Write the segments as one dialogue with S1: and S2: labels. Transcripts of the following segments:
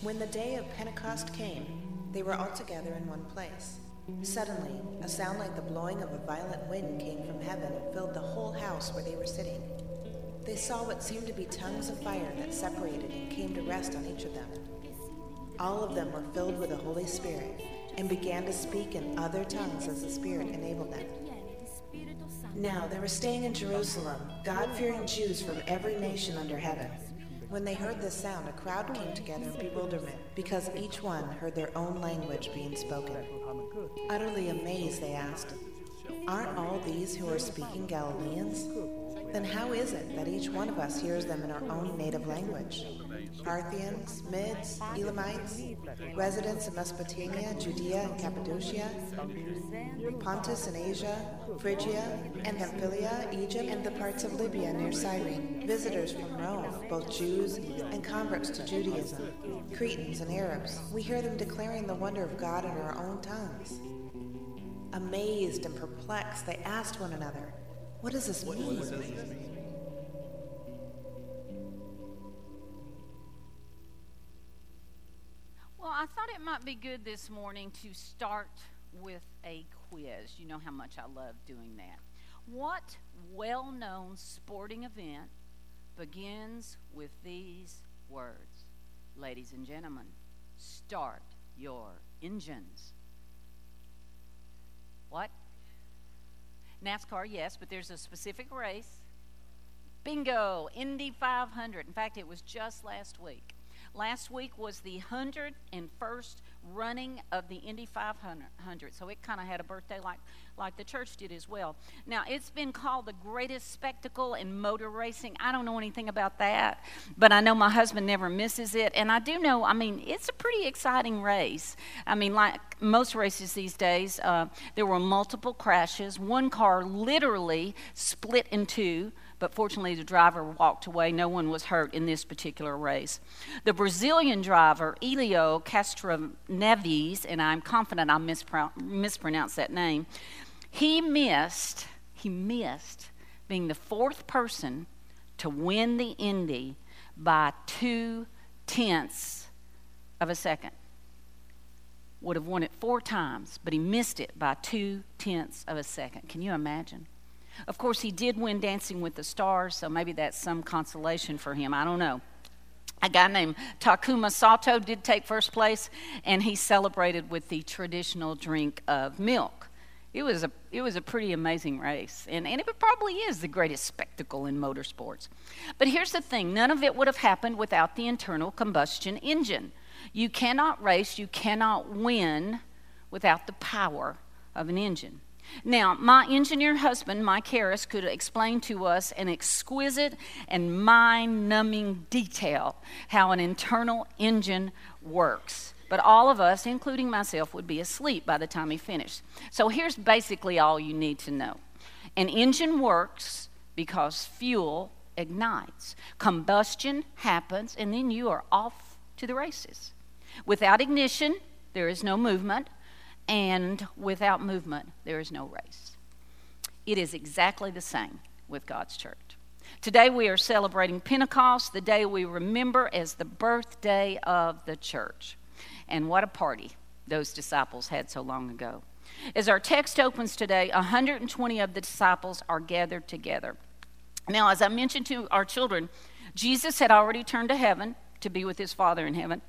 S1: When the day of Pentecost came, they were all together in one place. Suddenly, a sound like the blowing of a violent wind came from heaven and filled the whole house where they were sitting. They saw what seemed to be tongues of fire that separated and came to rest on each of them. All of them were filled with the Holy Spirit and began to speak in other tongues as the Spirit enabled them. Now they were staying in Jerusalem, God-fearing Jews from every nation under heaven. When they heard this sound, a crowd came together in bewilderment, because each one heard their own language being spoken. Utterly amazed, they asked, "Aren't all these who are speaking Galileans? Then how is it that each one of us hears them in our own native language? Parthians, Medes, Elamites, residents of Mesopotamia, Judea and Cappadocia, Pontus and Asia, Phrygia and Pamphylia, Egypt, and the parts of Libya near Cyrene, visitors from Rome, both Jews and converts to Judaism, Cretans and Arabs. We hear them declaring the wonder of God in our own tongues." Amazed and perplexed, they asked one another, "What does this mean?"
S2: Well, I thought it might be good this morning to start with a quiz. You know how much I love doing that. What well-known sporting event begins with these words? Ladies and gentlemen, start your engines. What? NASCAR, yes, but there's a specific race. Bingo, Indy 500. In fact, it was just last week. Last week was the 101st running of the Indy 500, so it kind of had a birthday like the church did as well. Now, it's been called the greatest spectacle in motor racing. I don't know anything about that, but I know my husband never misses it, and I do know, it's a pretty exciting race. Like most races these days, there were multiple crashes. One car literally split in two, but fortunately the driver walked away. No one was hurt in this particular race. The Brazilian driver, Elio Castroneves, and I'm confident I mispronounced that name, he missed being the fourth person to win the Indy by 0.2 of a second. Would have won it 4 times, but he missed it by 0.2 of a second. Can you imagine? Of course, he did win Dancing with the Stars, so maybe that's some consolation for him. I don't know. A guy named Takuma Sato did take first place, and he celebrated with the traditional drink of milk. It was a pretty amazing race, and it probably is the greatest spectacle in motorsports. But here's the thing. None of it would have happened without the internal combustion engine. You cannot race, you cannot win without the power of an engine. Now, my engineer husband, Mike Harris, could explain to us in exquisite and mind-numbing detail how an internal engine works. But all of us, including myself, would be asleep by the time he finished. So here's basically all you need to know. An engine works because fuel ignites. Combustion happens, and then you are off to the races. Without ignition, there is no movement. And without movement, there is no race. It is exactly the same with God's church. Today we are celebrating Pentecost, the day we remember as the birthday of the church. And what a party those disciples had so long ago. As our text opens today, 120 of the disciples are gathered together. Now, as I mentioned to our children, Jesus had already turned to heaven to be with his Father in heaven.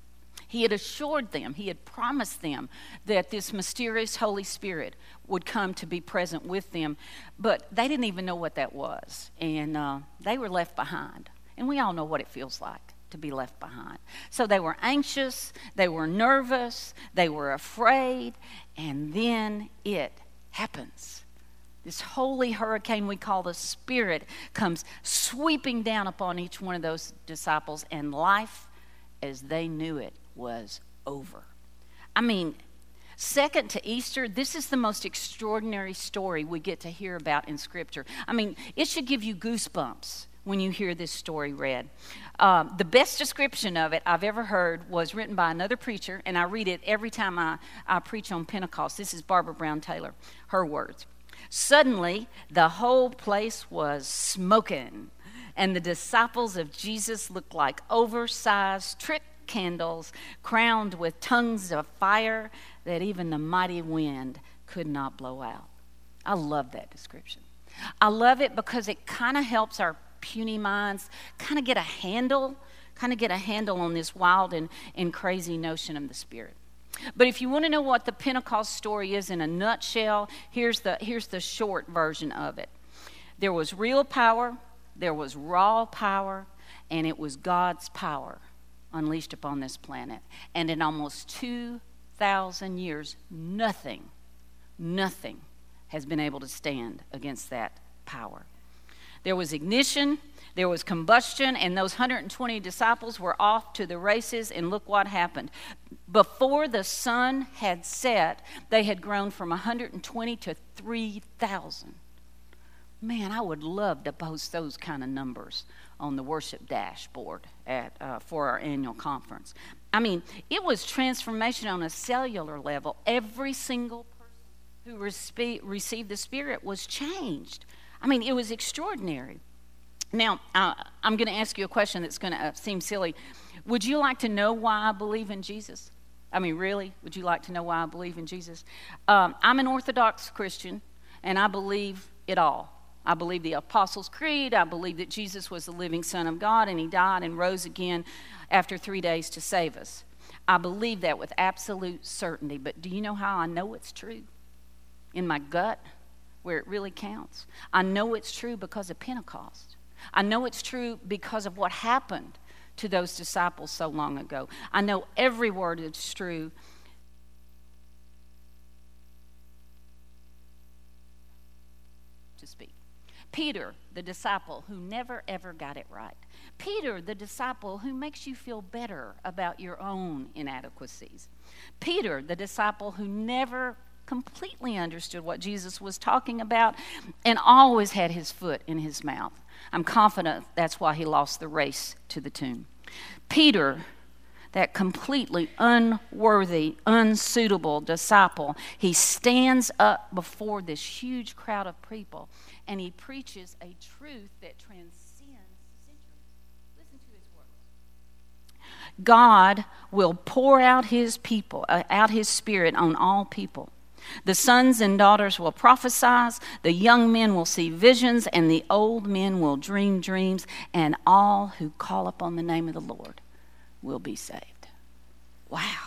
S2: He had assured them, he had promised them that this mysterious Holy Spirit would come to be present with them, but they didn't even know what that was, and they were left behind. And we all know what it feels like to be left behind. So they were anxious, they were nervous, they were afraid, and then it happens. This holy hurricane we call the Spirit comes sweeping down upon each one of those disciples, and life as they knew it was over. Second to Easter, this is the most extraordinary story we get to hear about in Scripture. It should give you goosebumps when you hear this story read. The best description of it I've ever heard was written by another preacher, and I read it every time I preach on Pentecost. This is Barbara Brown Taylor, her words. "Suddenly, the whole place was smoking, and the disciples of Jesus looked like oversized trick candles, crowned with tongues of fire that even the mighty wind could not blow out. I love that description. I love it because it kind of helps our puny minds kind of get a handle on this wild and crazy notion of the Spirit. But if you want to know what the Pentecost story is in a nutshell, here's the short version of it. There was real power, there was raw power, and it was God's power unleashed upon this planet. And in almost 2,000 years, nothing has been able to stand against that power. There was ignition, there was combustion, and those 120 disciples were off to the races, and look what happened. Before the sun had set, they had grown from 120 to 3,000. Man, I would love to post those kind of numbers on the worship dashboard for our annual conference. I mean, it was transformation on a cellular level. Every single person who received the Spirit was changed. I mean, it was extraordinary. Now, I'm going to ask you a question that's going to seem silly. Would you like to know why I believe in Jesus? I mean, really? Would you like to know why I believe in Jesus? I'm an Orthodox Christian, and I believe it all. I believe the Apostles' Creed. I believe that Jesus was the living Son of God, and he died and rose again after 3 days to save us. I believe that with absolute certainty. But do you know how I know it's true? In my gut, where it really counts. I know it's true because of Pentecost. I know it's true because of what happened to those disciples so long ago. I know every word is true. To speak. Peter, the disciple who never ever got it right. Peter, the disciple who makes you feel better about your own inadequacies. Peter, the disciple who never completely understood what Jesus was talking about and always had his foot in his mouth. I'm confident that's why he lost the race to the tomb. Peter, that completely unworthy, unsuitable disciple, he stands up before this huge crowd of people and he preaches a truth that transcends centuries. Listen to his words. God will pour out his Spirit on all people. The sons and daughters will prophesy, the young men will see visions, and the old men will dream dreams, and all who call upon the name of the Lord will be saved. Wow.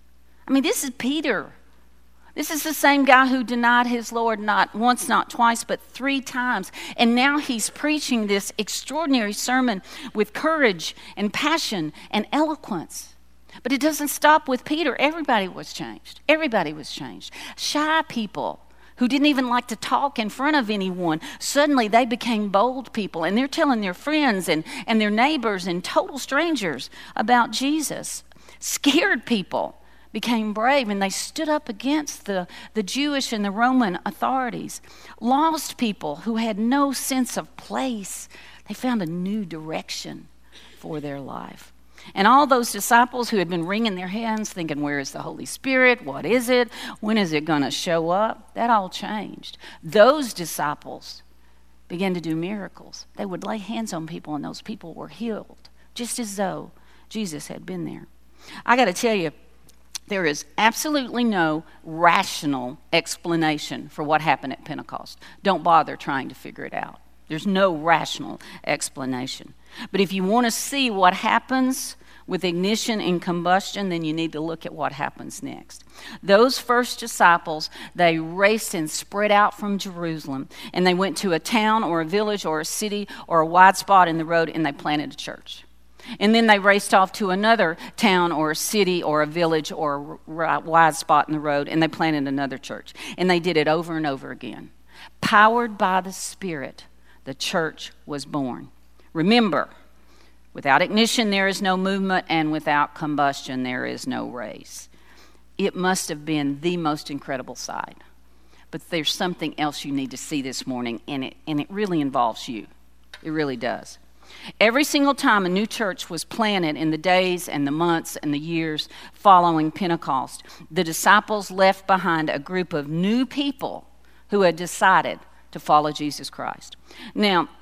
S2: I mean, this is Peter. This is the same guy who denied his Lord not once, not twice, but 3 times. And now he's preaching this extraordinary sermon with courage and passion and eloquence. But it doesn't stop with Peter. Everybody was changed. Everybody was changed. Shy people who didn't even like to talk in front of anyone, suddenly they became bold people, and they're telling their friends and their neighbors and total strangers about Jesus. Scared people became brave, and they stood up against the Jewish and the Roman authorities. Lost people who had no sense of place, they found a new direction for their life. And all those disciples who had been wringing their hands thinking, where is the Holy Spirit? What is it? When is it going to show up? That all changed. Those disciples began to do miracles. They would lay hands on people and those people were healed, just as though Jesus had been there. I got to tell you, there is absolutely no rational explanation for what happened at Pentecost. Don't bother trying to figure it out. There's no rational explanation. But if you want to see what happens with ignition and combustion, then you need to look at what happens next. Those first disciples, they raced and spread out from Jerusalem, and they went to a town or a village or a city or a wide spot in the road, and they planted a church. And then they raced off to another town or a city or a village or a wide spot in the road, and they planted another church. And they did it over and over again. Powered by the Spirit, the church was born. Remember, without ignition there is no movement, and without combustion there is no race. It must have been the most incredible sight. But there's something else you need to see this morning, and it really involves you. It really does. Every single time a new church was planted in the days and the months and the years following Pentecost, the disciples left behind a group of new people who had decided to follow Jesus Christ. Now,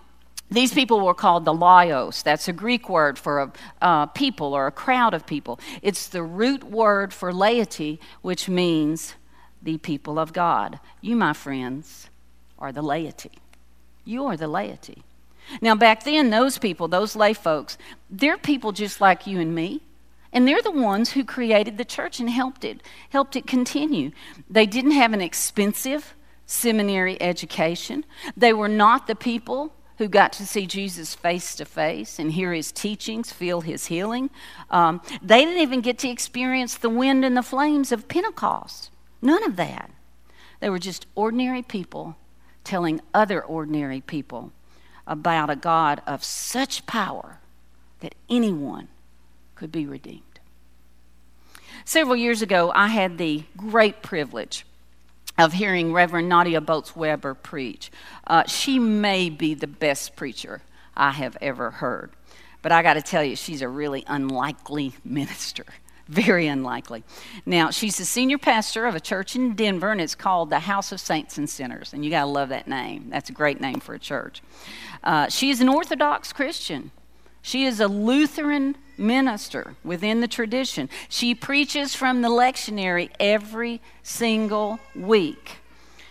S2: These people were called the laos. That's a Greek word for a people or a crowd of people. It's the root word for laity, which means the people of God. You, my friends, are the laity. You are the laity. Now, back then, those people, those lay folks, they're people just like you and me. And they're the ones who created the church and helped it continue. They didn't have an expensive seminary education. They were not the people who got to see Jesus face to face and hear his teachings, feel his healing. They didn't even get to experience the wind and the flames of Pentecost. None of that. They were just ordinary people telling other ordinary people about a God of such power that anyone could be redeemed. Several years ago, I had the great privilege of hearing Reverend Nadia Bolz-Weber preach. She may be the best preacher I have ever heard. But I got to tell you, she's a really unlikely minister. Very unlikely. Now, she's the senior pastor of a church in Denver, and it's called the House of Saints and Sinners. And you got to love that name. That's a great name for a church. She is an Orthodox Christian. She is a Lutheran minister within the tradition. She preaches from the lectionary every single week.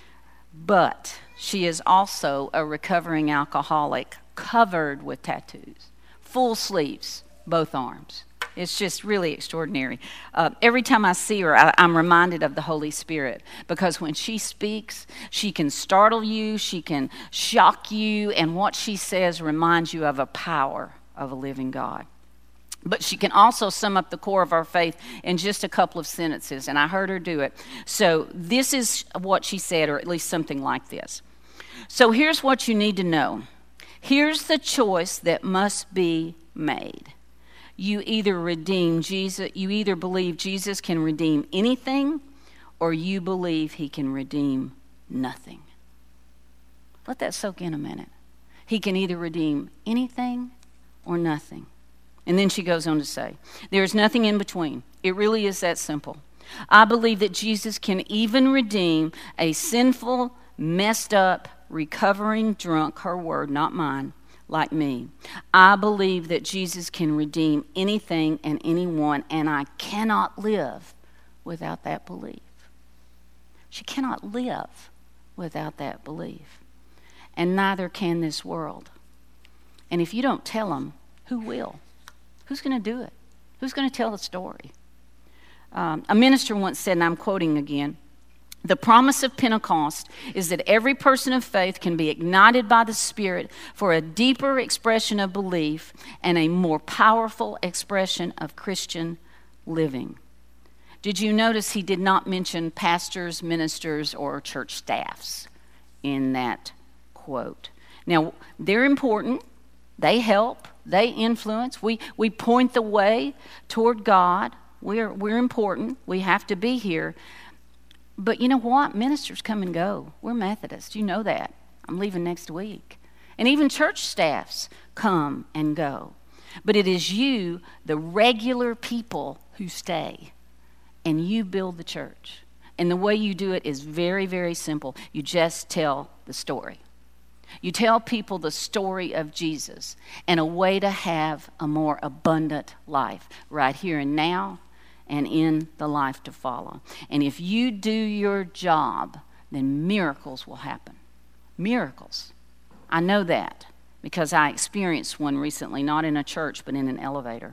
S2: But she is also a recovering alcoholic covered with tattoos, full sleeves, both arms. It's just really extraordinary. Every time I see her, I'm reminded of the Holy Spirit, because when she speaks, she can startle you, she can shock you, and what she says reminds you of a power of a living God. But she can also sum up the core of our faith in just a couple of sentences, and I heard her do it. So this is what she said, or at least something like this. So here's what you need to know. Here's the choice that must be made. You either believe Jesus can redeem anything, or you believe he can redeem nothing. Let that soak in a minute. He can either redeem anything or nothing. And then she goes on to say, there's nothing in between. It really is that simple. I believe that Jesus can even redeem a sinful, messed up, recovering drunk, her word, not mine, like me. I believe that Jesus can redeem anything and anyone, and I cannot live without that belief. She cannot live without that belief. And neither can this world. And if you don't tell them, who will? Who's going to do it? Who's going to tell the story? A minister once said, and I'm quoting again, the promise of Pentecost is that every person of faith can be ignited by the Spirit for a deeper expression of belief and a more powerful expression of Christian living. Did you notice he did not mention pastors, ministers, or church staffs in that quote? Now, they're important. They help. They influence. We point the way toward God. We're important. We have to be here. But you know what? Ministers come and go. We're Methodists. You know that. I'm leaving next week. And even church staffs come and go. But it is you, the regular people, who stay. And you build the church. And the way you do it is very, very simple. You just tell the story. You tell people the story of Jesus and a way to have a more abundant life right here and now and in the life to follow. And if you do your job, then miracles will happen. Miracles. I know that because I experienced one recently, not in a church, but in an elevator.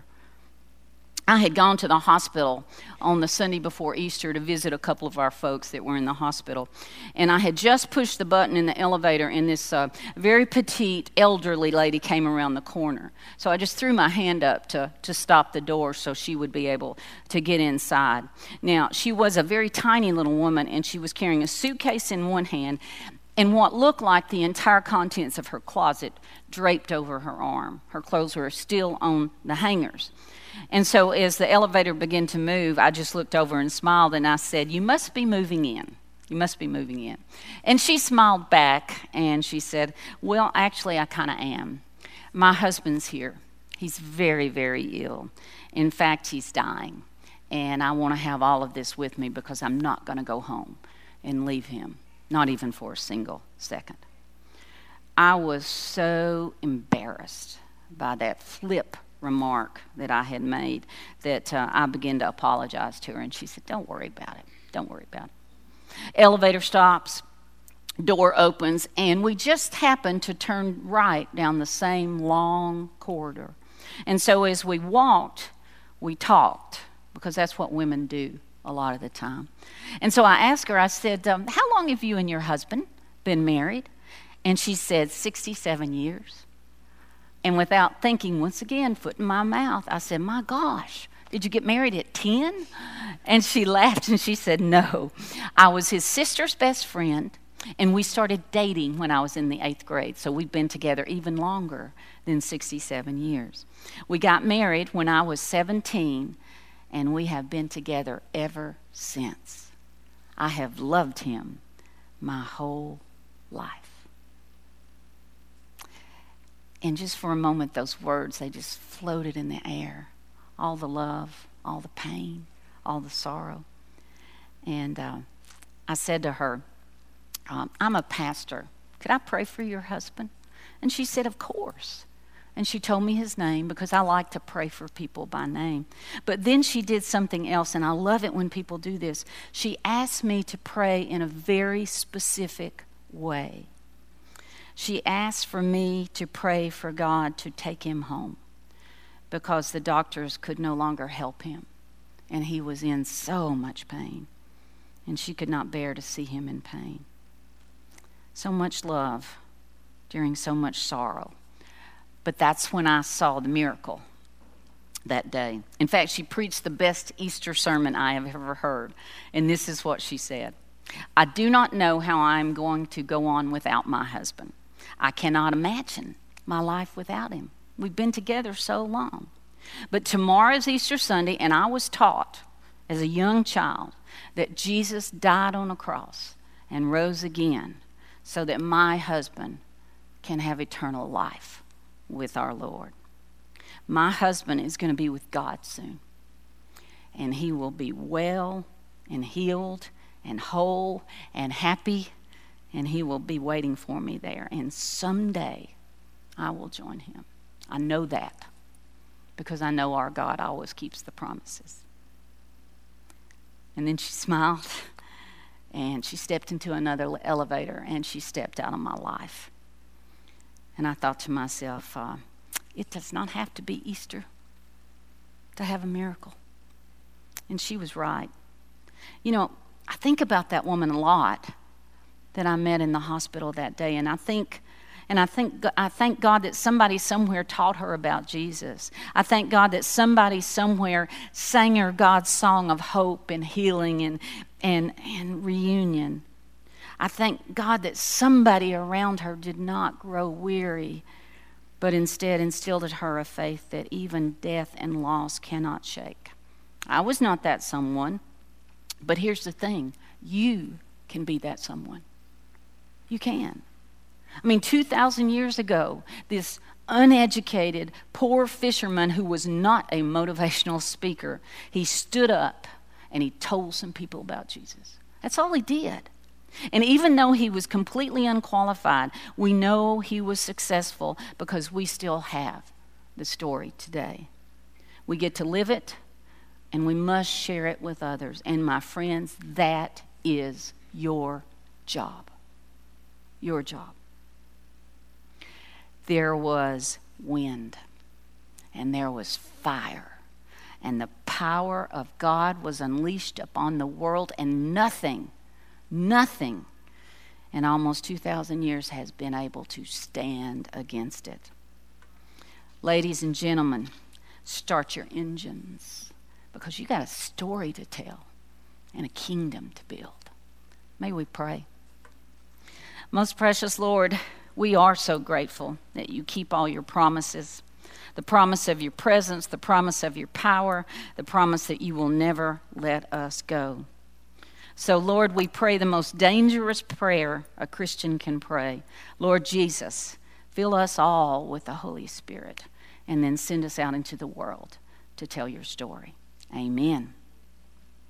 S2: I had gone to the hospital on the Sunday before Easter to visit a couple of our folks that were in the hospital. And I had just pushed the button in the elevator, and this very petite, elderly lady came around the corner. So I just threw my hand up to stop the door so she would be able to get inside. Now, she was a very tiny little woman, and she was carrying a suitcase in one hand and what looked like the entire contents of her closet draped over her arm. Her clothes were still on the hangers. And so as the elevator began to move, I just looked over and smiled, and I said, "You must be moving in. You must be moving in." And she smiled back, and she said, "Well, actually, I kind of am. My husband's here. He's very, very ill. In fact, he's dying. And I want to have all of this with me because I'm not going to go home and leave him, not even for a single second." I was so embarrassed by that flip remark that I had made that I began to apologize to her, and she said, "Don't worry about it. Don't worry about it." Elevator stops, door opens, and we just happened to turn right down the same long corridor. And so as we walked, we talked, because that's what women do a lot of the time. And so I asked her, I said, "How long have you and your husband been married?" And she said, 67 years. And without thinking, once again, foot in my mouth, I said, "My gosh, did you get married at 10? And she laughed and she said, "No. I was his sister's best friend, and we started dating when I was in the 8th grade. So we've been together even longer than 67 years. We got married when I was 17, and we have been together ever since. I have loved him my whole life." And just for a moment, those words, they just floated in the air. All the love, all the pain, all the sorrow. And I said to her, "I'm a pastor. Could I pray for your husband?" And she said, "Of course." And she told me his name, because I like to pray for people by name. But then she did something else, and I love it when people do this. She asked me to pray in a very specific way. She asked for me to pray for God to take him home, because the doctors could no longer help him, and he was in so much pain, and she could not bear to see him in pain. So much love during so much sorrow. But that's when I saw the miracle that day. In fact, she preached the best Easter sermon I have ever heard, and this is what she said. "I do not know how I am going to go on without my husband. I cannot imagine my life without him. We've been together so long. But tomorrow is Easter Sunday, and I was taught as a young child that Jesus died on a cross and rose again so that my husband can have eternal life with our Lord. My husband is going to be with God soon, and he will be well and healed and whole and happy, and he will be waiting for me there. And someday I will join him. I know that, because I know our God always keeps the promises." And then she smiled, and she stepped into another elevator, and she stepped out of my life. And I thought to myself, it does not have to be Easter to have a miracle. And she was right. You know, I think about that woman a lot that I met in the hospital that day, and I thank God that somebody somewhere taught her about Jesus. I thank God that somebody somewhere sang her God's song of hope and healing and reunion. I thank God that somebody around her did not grow weary, but instead instilled in her a faith that even death and loss cannot shake. I was not that someone, but here's the thing. You can be that someone. You can. I mean, 2,000 years ago, this uneducated, poor fisherman who was not a motivational speaker, he stood up and he told some people about Jesus. That's all he did. And even though he was completely unqualified, we know he was successful because we still have the story today. We get to live it, and we must share it with others. And my friends, that is your job. Your job. There was wind, and there was fire, and the power of God was unleashed upon the world, and nothing in almost 2,000 years has been able to stand against it. Ladies and gentlemen, start your engines, because you got a story to tell and a kingdom to build. May we pray. Most precious Lord, we are so grateful that you keep all your promises, the promise of your presence, the promise of your power, the promise that you will never let us go. So, Lord, we pray the most dangerous prayer a Christian can pray. Lord Jesus, fill us all with the Holy Spirit, and then send us out into the world to tell your story. Amen.